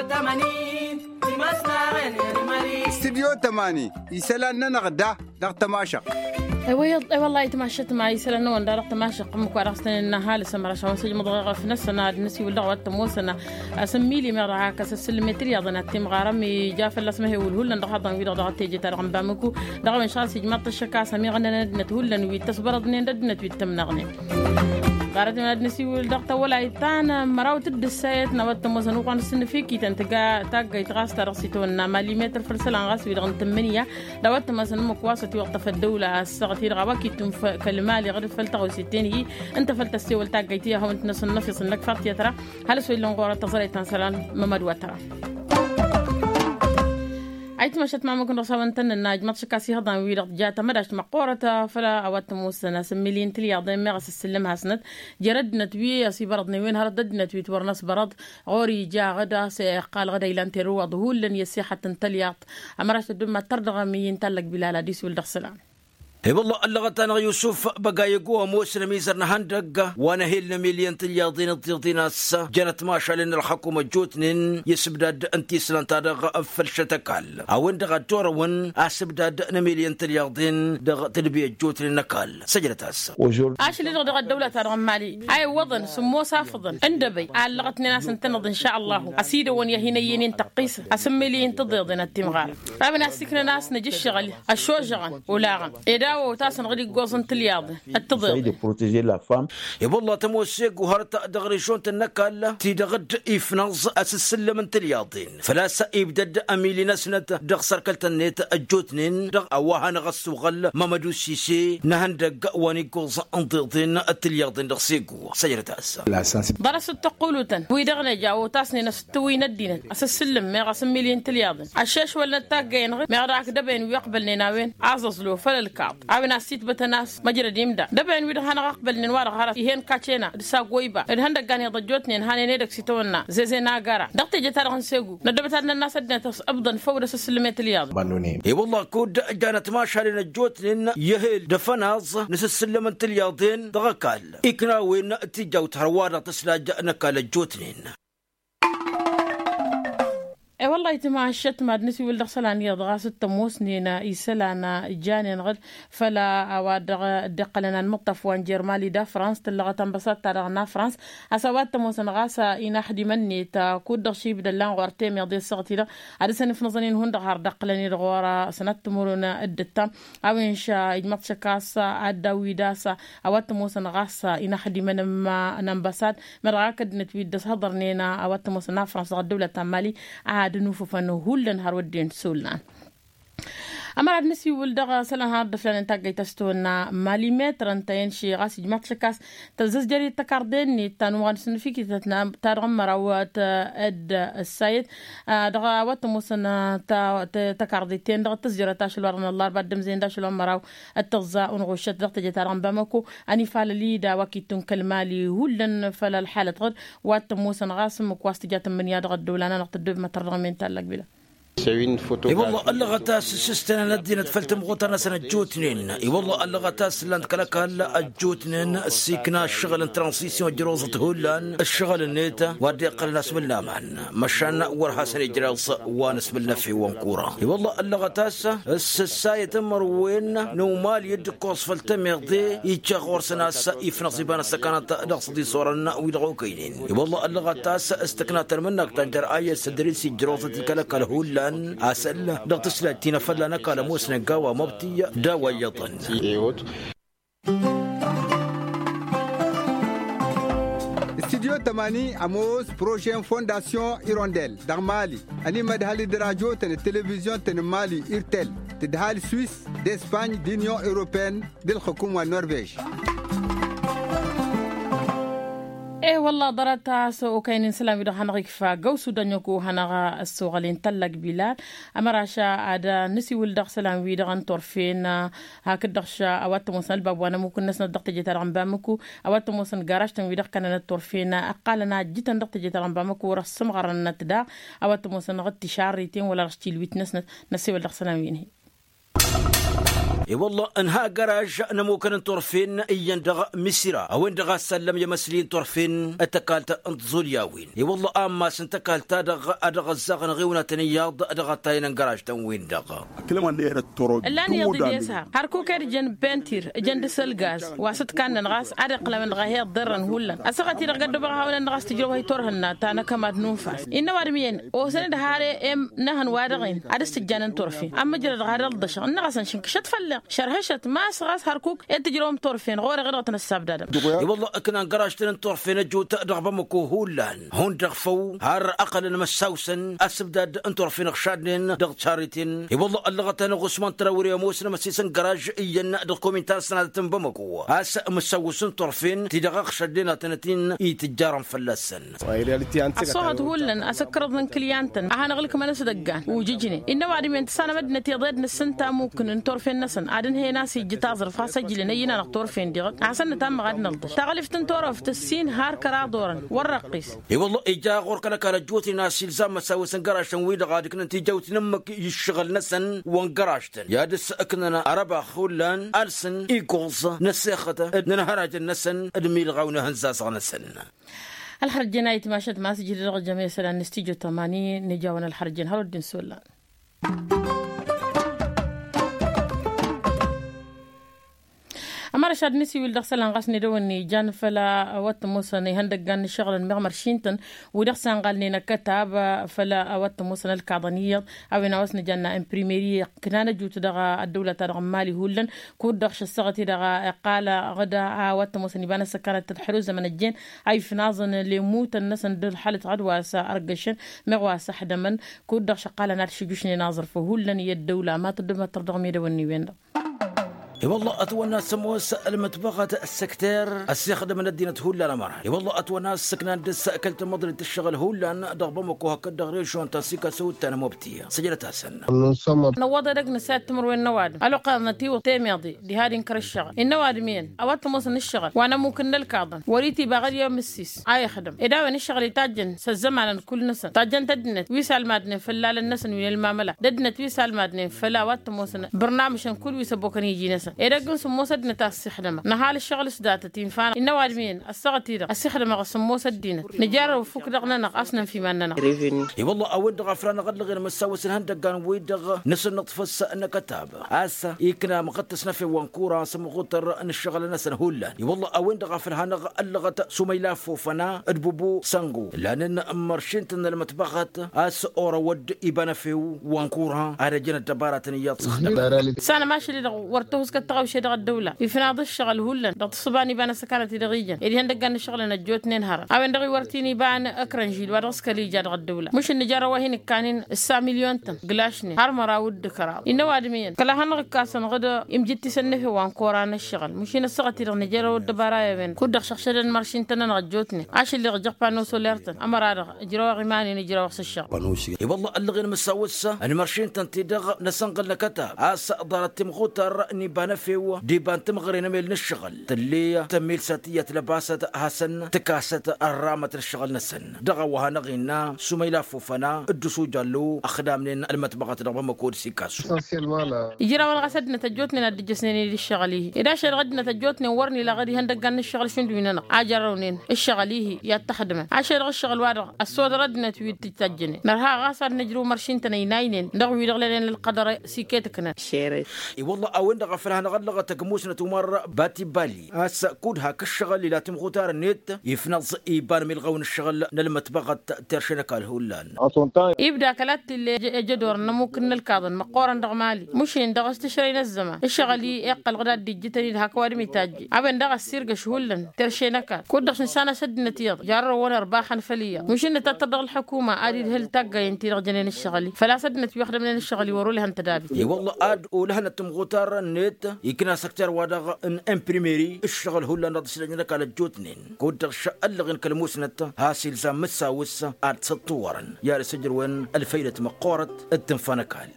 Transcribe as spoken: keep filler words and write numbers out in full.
تمانين استديو تماني يسألنا نغدا دغ تماشق ويض والله يتماشت معي سلنا وندار تماشق مكو راسنا النهال سمرا شو سج مضغه في نفسنا نسي ولا وقت موسنا اسمي لي مرة كاس السلمتري يضنا تيم غرامي جاف الله اسمه والهول ندخل ويدا ضغط تيجي ترغم بامكو دغ ان شاء الله سجمت الشكا سمي غنا نتهول وي تصبرد ندنت ويتمنغني قارت من نسي والدغت ولا يتانا مراوت الدسايت نوت موسنا وقان سن فيكي تنتقا تاقا يتغاس ترسيتونا مليمتر فرسلان غاس ويدغن ثمانية دوت مثلا مكواسة وقت في الدولة الصغير غواكي تم كلمالي غير فلتغو ستين هي انت فلتستي والتاقيتيها وانت نص النفس انك فرتي ترى هل سوي لنغورة تصري تنسلان ممدوة ترى عيت مشت مع مكن رساونتن الناج ماتشكاسي هضان ويرق جاتا مداش مقورة فلا اوات موسنا سميلين تلي عضين مغس السلم هاسنت جردنا توي اسي بردنا وين هرددنا توي تورناس برد غوري جا غدا سيقال غدا يلان تيرو ظهول لن يسيحة تنتلياط امراش الدم تردغ مين تلق بلالا ديس والدخسلان اي والله اللغتان يوسف بقى يقوى موسنا ميزرنا هندق وانا هيل مليون تلياضين الطيطيناس جنت ماشا لان الحكومة جوتنين يسبداد انتي سلان تادغ فلشتكال او اندغ الدورون اسبداد نمليون تلياضين دغ تلبية جوتنين نكال سجلتاس اش اللي دغ الدولة ترغم مالي اي وضن سمو سافضن اندبي على لغتنا ناس انتنض ان شاء الله اسيد وان يهينيين تقيس اسمليين تضيضين التمغار رابنا سكنا ناس نجي الشغل الشوجغن ولاغن داو تاسن غادي قوزن تلياض التضير protéger la femme يا والله تموسيق وهرت دغريشون تنكال تيدغد يفنز اسسلم تلياضين فلا سيبدد اميلي نسنت دغ سركلت النت الجوتنين دغ اوهن غسو غل مامدو سيسي نهندق واني قوز انطيطين التلياضين دغ سيقو سيرتاس درس تقولوتن ويدغنا جاو تاسني نستوي ندين اسسلم ما غسميلين تلياضين الشاش ولا تاقين ما راك دبين ويقبلني ناوين عززلو فللكاب أبنا سيت بتناس مجرى ديمدا دبين ويد هنا قبل نوار هارس يهن كاتشينا دسا غويبا الهند غاني ضجوتني هاني نيدك سيتونا زي ناغارا دقت جتار سيغو ندبت ان الناس ادنا ابدا فور سلمت الياض بانوني اي والله كود جانت ماشا لنا جوتنين يهل دفناز نسسلمت الياضين دغكال اكنا وين تيجاو تروار تسلاج نكال جوتنين اي والله يتماشت مع نسي ولد خسلان يضغى ستة موسنينا يسلانا جاني نغد فلا اواد دقلنا المطف وان جرمالي دا فرانس تلغة تنبسط تارغنا فرانس اسوات موسن غاسا اينا حدي مني تا كود شي بدلان غورتيم يضي الصغتيلا عدسن في نظنين هون دغار دقلني الغورا سنت تمرنا الدتا او انشا اجمت شكاسا اداوي داسا اوات موسن غاسا اينا حدي من ما ننبسط مراكد نتويد دس هضرنينا اوات موسن فرانس الدولة تمالي دنوفو فانو هولن هارودين سولان أمر النسي ولدغ سلان هاد فلان تاجي تستونا مليمتر انتين شي غاس جمعت شكاس تزز جري تكاردني تنوان سنفيكي تتنا ترغم مراوات اد السيد دغا وات موسنا تا تكاردتين دغ تزجر تاشل ورنا الله بعد مزين داشل مراو التغزاء ونغشت دغ تجي ترغم بامكو اني فال لي دا وكيتون كلمالي هولن فلا الحاله غد وات موسن غاسم كواست جات من يا دغ الدولانا نقط الدب ما ترغمين تلق بلا اي والله اللغة سستنا ندينا تفلتم غوتنا سنة جوتنين اي والله اللغة سلانت كلاك هلا الجوتنين السيكنا الشغل ترانسيسيون جروزة هولان الشغل النيتا ودي قلنا اسم الله معنا مشان ورها سنة جراص وانسم الله في وانكورا اي والله اللغة تاسا الساية تمر وين نومال يد قوس فلتم يغضي يتشغور سناس يفنق زبان السكانات نقصدي صورنا ويدغو كينين اي والله اللغة تاسا استكنات منك تنجر آية سدريسي جروزة كلاك الهولان أسأل ضغط سلاتين فلا نكال موسنا قاوة مبتية داوى يطن استديو تماني أموس بروجين فونداسيون إيرونديل دغ مالي أني مدهالي دراجو تن التلفزيون تن مالي إيرتيل تدهالي سويس دي إسباني دي نيو إوروبين دي الحكومة النرويج ايه والله ضرتها سو كاين سلام يدو هنغيك فا قوسو دانيوكو هنغا السوغلين تلق بلاد امراشا عدا نسي ولدغ سلام ويدو غنطورفين هاك دغشا اواتو موسن الباب وانا ممكن نسنا دغت جيتار غنبامكو اواتو موسن غاراش تن ويدغ كان نطورفين اقالنا جيتن دغت جيتار غنبامكو رسم غرنا تدا اواتو موسن غتي شاريتين ولا رشتي الويت نسنا نسي ولدغ سلام وينهي اي والله انها جراج انا ممكن نطرفين يندغ مسيرة او اندغ سلم يا مسلين طرفين اتكالتا انتزولياوين اي والله اما سنتكالتا دغ ادغ الزغن غيونا تنياض ادغ تاين جراج تنوين دغ كلام دير الترو لان يضي يسها هاركو كرجن بنتير جند سلغاز واسط كان نغاس ادق لمن غاهي ضرن هولا اسقتي رغد بغا هولا نغاس تجرو هي تورهنا تانا كما نوفاس ان وارمين او سند هاري ام نهن وادغين ادست جانن طرفي اما جرد غارل دش نغاس شنك شتفل شرهشت ما سغاس هاركوك انتجروم طرفين غور غير السبب دادم والله كنا جراجتن طرفين جو تدغ بمكو هولان هون دغفو هار اقل المساوسن اسبداد انطرفين خشادن دغ تشاريتين والله اللغتن غسمان تراوري موسنا مسيسن جراج ين دغ كومنتار سنه بمكو اس مسوسن طرفين تدغ خشادنا تنتين يتجارم فلسن الصوت هولن اسكرد من كليانتن انا غلك ما نسدغان وجيجني ان وادي من سنه مدنه يضد نسنتا ممكن انطرفين نسن ادن هي ناس يجتازر فاسجل نينا نطرفين دغ عسن تم غاد نلطش تغلفتن طرف تسين هار كرا دورن ورقيس اي والله اجا غور كلا كلا جوتي ناس الزام مسوسن جراشن ويد غادك انت جوت نمك يشغل نسن وانقراشتن يا دس اكننا عربا خولان السن ايكوز نسخته نهرج النسن ادميل غاونا هنزاس نسن الحرج جنايت ماشت ما سجل رغ جميع سلان نستيجو ثمانين نجاونا الحرجين هلو الدين سولان أمر شاد نسي ولدخسل انغاسني دواني جان فلا أوت موسني هندق جان شغل مغمر شينتن ودخسل قالني نكتاب فلا أوت موسن الكعضنية أو نواسني جانا إمبريميري كنا جوت دغا الدولة ترغم مالي هولن كود دخش الصغتي دغا قال غدا أوت موسن يبان سكرة الحروز من الجين أي في نازن اللي موت الناس دل حالة عدوى أرقشن مغوا سحد من كود دخش قال نارشي جوشني ناظر فهولن يد الدولة ما تدوم ترضغمي دواني وين اي والله اتونا سموس المتبغة السكتير السيخدم من الدينة هولا مرة اي والله اتونا السكنان دس اكلت مضرة الشغل هولا ضغبمك وهكذا دغريشون تاسيكا سوت انا مبتيه سجلتها سنة نوضا دق نسات تمر وين نواد الو قادنتي وتيميضي دي هادي نكر الشغل النواد مين اوت موسن الشغل وانا ممكن الكاظن وريتي باغد يوم السيس اي خدم اذا وين الشغل يتاجن سزمان كل نسن تاجن تدنت ويسال مادن فلال النسن وين المامله ددنت ويسال مادن فلا وات موسن برنامج كل ويسبوكني يجي نسن إيرجون سموسة نتاس خدمة نهال الشغل سداتة تنفان إنه وادمين السقطيرة السخدمة قسموسة الدين نجار وفوق دغنا نقصنا في مننا إي والله أود غفران غد غير مساوس الهند كان ويدغ نسن نطفس أن كتاب أسا يكنا مقدس نفي وانكورا سمغوتر أن الشغل نسن هولا إي والله أود غفران غلغت سميلاف وفنا أدبوبو سانغو لأن مرشنتن المتبغت أس أورا ود إبانا فيو وانكورا أرجنا دبارة نيات سخدمة سانا ماشي اللي ورتوس تغاو شي دغ الدولة يفناض الشغل هولن دغ تصباني بان سكانتي دغيجن إذا هندق كان الشغل نجوت ننهار أو دغي ورتيني بان أكرنجيل ورسك لي جاد الدولة مش النجارة وهين كانين السا مليون تن قلاشني هار مراود كراو إنه آدمين كلا هنغ كاسن غدا إمجتي سنة في وان كوران الشغل مش السقتي دغ نجارة والدبارة بين كود شخشدن مرشين تن نجوتني عاش اللي رجع بانو سولارتن أمر هذا جروا غيماني نجرا وقت الشغل بانوشي والله اللي غير مساوسة أنا مرشين تن تدغ نسنقل كتاب أس ضرت مخوتر نبان فيو ديبان تمغرين ميل الشغل تلية تميل ساتية لباسة حسن تكاسة الرامة الشغل نسن دغوها نغينا سميلا فوفنا الدسو جالو أخدامين المتبغة رغم مكود سيكاسو يجرا والغسدنا تجوتنا الدجسنين للشغليه إذا شرغدنا تجوتنا ورني لغدي هندق كان الشغل شنو بيننا عجرونين الشغليه يتخدمه عشان الشغل وارغ السود ردنا تويت تتجني نرها غاصر نجرو مرشين تنينين دغوي دغلين للقدر سيكيتكنا شيري اي والله اوين دغفرها نغلغه تكموسنا تمر باتي بالي هسا كودها كالشغل اللي لا تمغوتار النت يفنص يبان ملغون الشغل نلمتبغة ترشنا كالهولان يبدا كلات اللي جدور ممكن الكاظن مقورا دغمالي مش دغ استشرينا الزمان الشغل يقل غدا ديجيتالي الهكواري ميتاجي ابن دغ السيرق شهولن ترشنا كال كودخ نسانا سد نتيض جار وانا رباحا فليا مش ان تتدغ الحكومه ادي هل تاقا ينتي جنين الشغل فلا سد نت يخدم من الشغل يوروا لها انتدابي اي والله اد ولها تمغوتار النت يكنا سكتر ودغ ان امبريميري الشغل هو اللي نضس لنا كاله جوتنين كود شقلغن كلموسنت هاسيل زام مساوس اد سطورن يا سجر وين الفيله مقورت التنفانكال